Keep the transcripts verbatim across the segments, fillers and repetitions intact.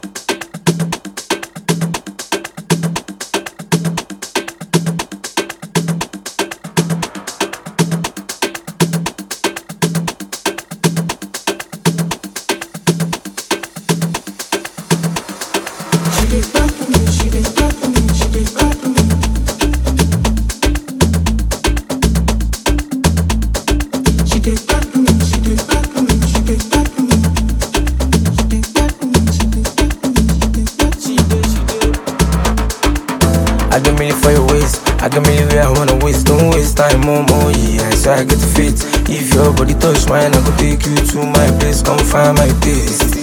I get million for your waist, I get million where I wanna waste. Don't waste time, more, more, yeah, so I get to fit. If your body touch mine, I go take you to my place. Come find my taste,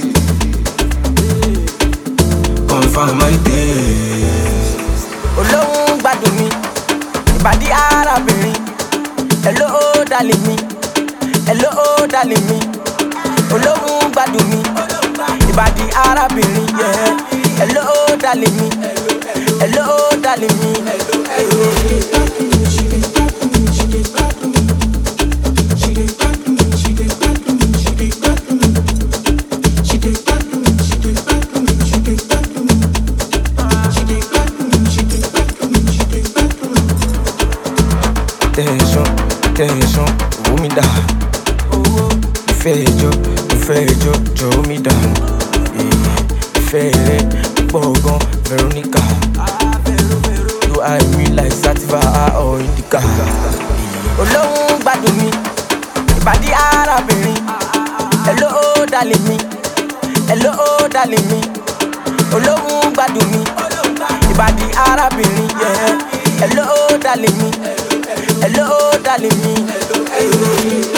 come find my taste. Olóhùn gbádùn mi, ìbàdí arábìnrin. Hello, darling mi, hello, darling mi. Olóhùn gbádùn mi, ìbàdí arábìnrin, yeah. Hello, darling mi, hello, darling mi. Attention, attention, hold me down. Ìfẹ́ ẹjọ́, ìfẹ́ ẹjọ́, jọ̀ọ́ mi down. Ìfẹ́ rẹ̀ pọ̀ gan, Veronica. You eye me like sativa or indica. Olóhùn gbádùn mi, ìbàdí arábìnrin. Hello, darling mi, hello, darling mi. Olóhùn gbádùn mi, ìbàdí arábìnrin, yeah. Hello, darling mi, hello, darling mi.